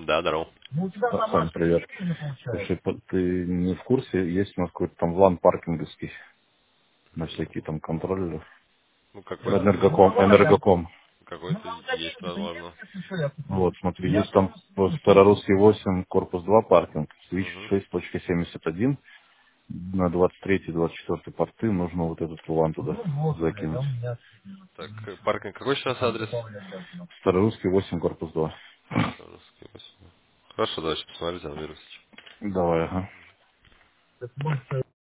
Да, здорово. Ну, у тебя там Сань, привет. Не получается. Слушай, ты не в курсе, есть у нас какой-то там лан паркинговский на всякие там контроллеры? Ну, Энергоком. Ну, какой-то на есть, магазине-то возможно. есть, если что, я куплю. Вот, смотри, есть там Старорусский 8, корпус 2 паркинг, свич Угу. 6.71, на 23-24 порты нужно вот этот лан туда закинуть. Так, паркинг, какой сейчас адрес? Старорусский 8, корпус 2. Русский 8. Хорошо, давайте посмотрите, наберусь. Давай, ага.